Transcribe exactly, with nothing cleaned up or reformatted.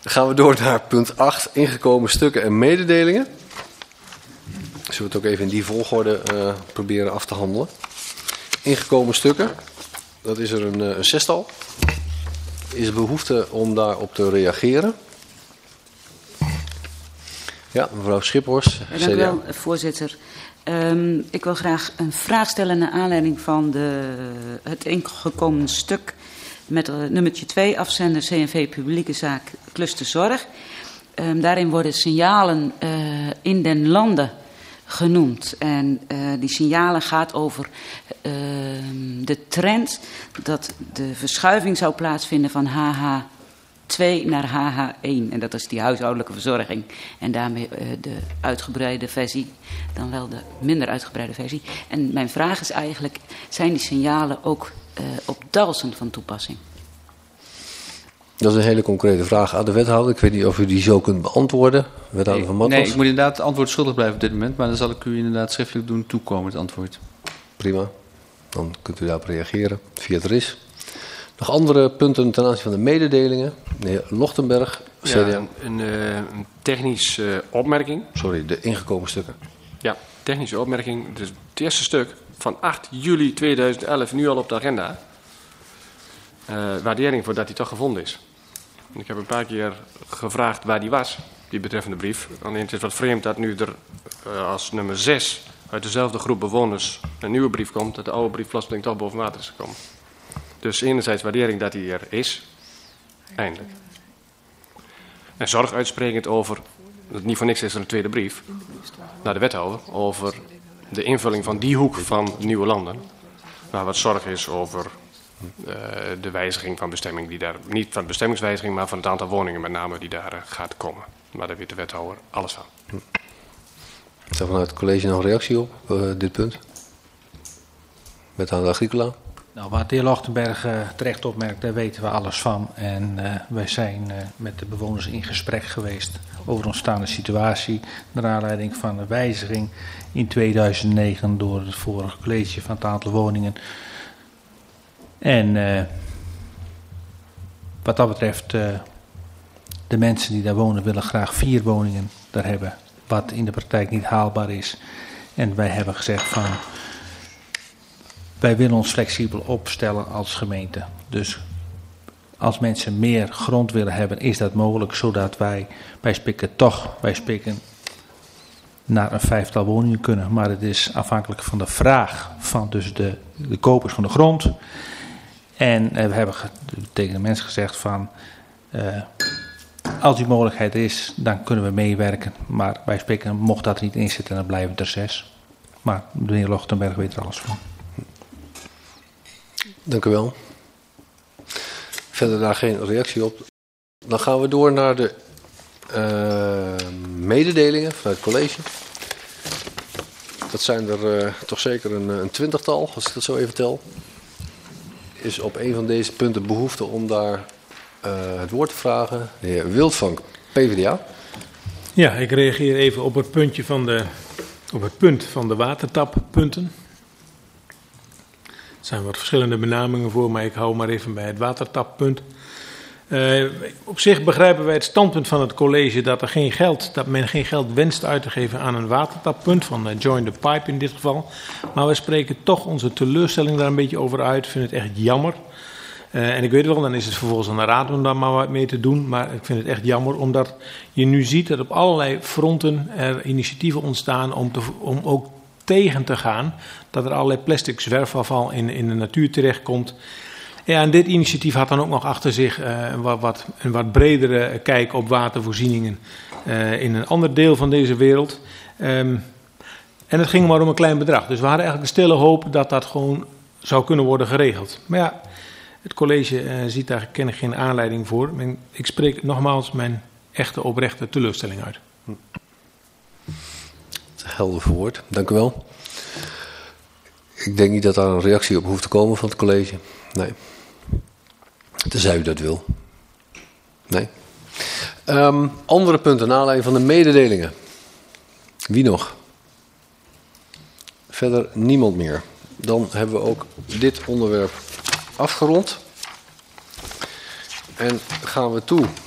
Dan gaan we door naar punt acht, ingekomen stukken en mededelingen. Zullen we het ook even in die volgorde uh, proberen af te handelen. Ingekomen stukken, dat is er een, een zestal. Is er behoefte om daarop te reageren? Ja, mevrouw Schiphorst. Dank u wel, voorzitter. Um, ik wil graag een vraag stellen naar aanleiding van de, het ingekomen stuk met uh, nummertje twee, afzender C N V Publieke Zaak Cluster Zorg. Um, daarin worden signalen uh, in den landen genoemd. En uh, die signalen gaat over uh, de trend dat de verschuiving zou plaatsvinden van H H twee naar H H één. En dat is die huishoudelijke verzorging. En daarmee uh, de uitgebreide versie, dan wel de minder uitgebreide versie. En mijn vraag is eigenlijk, zijn die signalen ook uh, op Dalsen van toepassing? Dat is een hele concrete vraag aan de wethouder. Ik weet niet of u die zo kunt beantwoorden. Wethouder nee, van Matos. Nee, ik moet inderdaad het antwoord schuldig blijven op dit moment. Maar dan zal ik u inderdaad schriftelijk doen toekomen, het antwoord. Prima. Dan kunt u daarop reageren via het R I S. Nog andere punten ten aanzien van de mededelingen. De heer Lochtenberg, C D A. Ja, een, uh, een technische uh, opmerking. Sorry, de ingekomen stukken. Ja, technische opmerking. Dus het eerste stuk van acht juli tweeduizend elf nu al op de agenda. Uh, waardering voor dat hij toch gevonden is. Ik heb een paar keer gevraagd waar die was, die betreffende brief. Alleen het is wat vreemd dat nu er uh, als nummer zes uit dezelfde groep bewoners een nieuwe brief komt, dat de oude brief plotseling toch boven water is gekomen. Dus enerzijds waardering dat hij er is, eindelijk. En zorg uitsprekend over, dat niet voor niks is er een tweede brief, naar de wethouder, over de invulling van die hoek van Nieuwe Landen. Waar wat zorg is over uh, de wijziging van bestemming, die daar, niet van bestemmingswijziging, maar van het aantal woningen met name die daar uh, gaat komen. Maar daar weet de wethouder alles van. Hm. Is er vanuit het college nog een reactie op uh, dit punt? Wethouder Agricola. Nou, wat de heer Lochtenberg uh, terecht opmerkt, daar weten we alles van. En uh, wij zijn uh, met de bewoners in gesprek geweest over de ontstaande situatie. Naar aanleiding van een wijziging in tweeduizend negen door het vorige college van het aantal woningen. En uh, wat dat betreft, uh, de mensen die daar wonen willen graag vier woningen daar hebben. Wat in de praktijk niet haalbaar is. En wij hebben gezegd van, wij willen ons flexibel opstellen als gemeente. Dus als mensen meer grond willen hebben, is dat mogelijk, zodat wij, wij spikken toch, wij spikken naar een vijftal woningen kunnen. Maar het is afhankelijk van de vraag van dus de, de kopers van de grond. En uh, we hebben ge, tegen de mensen gezegd van, uh, als die mogelijkheid is, dan kunnen we meewerken. Maar wij spikken, mocht dat er niet in zitten, dan blijven er zes. Maar de heer Lochtenberg weet er alles van. Dank u wel. Verder daar geen reactie op. Dan gaan we door naar de uh, mededelingen vanuit het college. Dat zijn er uh, toch zeker een, een twintigtal, als ik dat zo even tel. Is op een van deze punten behoefte om daar uh, het woord te vragen. De heer Wildvank, P v d A. Ja, ik reageer even op het puntje van de, op het punt van de watertappunten. Er zijn wat verschillende benamingen voor, maar ik hou maar even bij het watertappunt. Uh, op zich begrijpen wij het standpunt van het college dat, er geen geld, dat men geen geld wenst uit te geven aan een watertappunt, van uh, Join the Pipe in dit geval. Maar we spreken toch onze teleurstelling daar een beetje over uit. Ik vind het echt jammer. Uh, en ik weet wel, dan is het vervolgens aan de raad om daar maar wat mee te doen. Maar ik vind het echt jammer, omdat je nu ziet dat op allerlei fronten er initiatieven ontstaan om, te, om ook tegen te gaan dat er allerlei plastic zwerfafval in, in de natuur terechtkomt. Ja, en dit initiatief had dan ook nog achter zich uh, wat, wat, een wat bredere kijk op watervoorzieningen uh, in een ander deel van deze wereld. Um, en het ging maar om een klein bedrag. Dus we hadden eigenlijk een stille hoop dat dat gewoon zou kunnen worden geregeld. Maar ja, het college uh, ziet daar kennelijk geen aanleiding voor. Men, ik spreek nogmaals mijn echte oprechte teleurstelling uit. Helder verwoord, dank u wel. Ik denk niet dat daar een reactie op hoeft te komen van het college. Nee. Tenzij u dat wil. Nee. Um, andere punten, naar aanleiding van de mededelingen. Wie nog? Verder niemand meer. Dan hebben we ook dit onderwerp afgerond. En gaan we toe